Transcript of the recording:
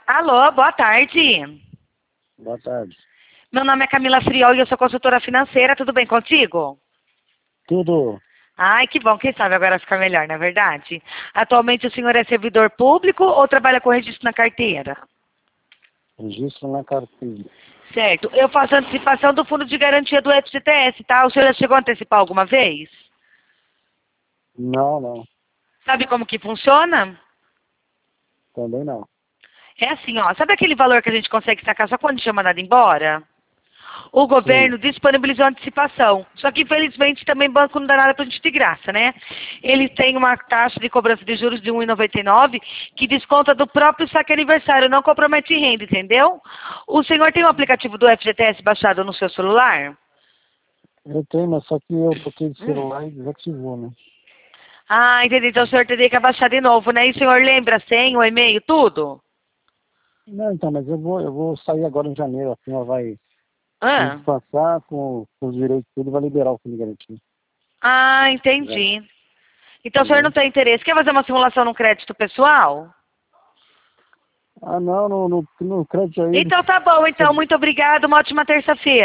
Alô, boa tarde. Boa tarde. Meu nome é Camila Friol e eu sou consultora financeira. Tudo bem contigo? Tudo Ai, que bom. Quem sabe agora fica melhor, não é verdade? Atualmente o senhor é servidor público ou trabalha com registro na carteira? registro na carteira. Certo. Eu faço antecipação do fundo de garantia do FGTS, tá? O senhor já chegou a antecipar alguma vez? Não, Sabe como que funciona? também não. É assim, ó. Sabe aquele valor que a gente consegue sacar só quando chama nada embora? O Sim. governo disponibilizou antecipação. Só que, infelizmente, também banco não dá nada pra gente de graça, né? Ele tem uma taxa de cobrança de juros de 1,99 que desconta do próprio saque aniversário, não compromete renda, entendeu? O senhor tem o aplicativo do FGTS baixado no seu celular? Eu tenho, mas só que eu troquei de celular e desativou, né? Ah, entendi. Então o senhor teria que abaixar de novo, né? E o senhor lembra a senha, o e-mail, tudo? Não, então, mas eu vou sair agora em janeiro, assim, ela vai me Ah, dispensar com os direitos tudo e vai liberar o fundo de garantia. Já, entendi. Então o senhor não entendeu? tem interesse. Quer fazer uma simulação no crédito pessoal? Ah, não, no crédito aí eles Então tá bom, então. Muito obrigada. Uma ótima terça-feira.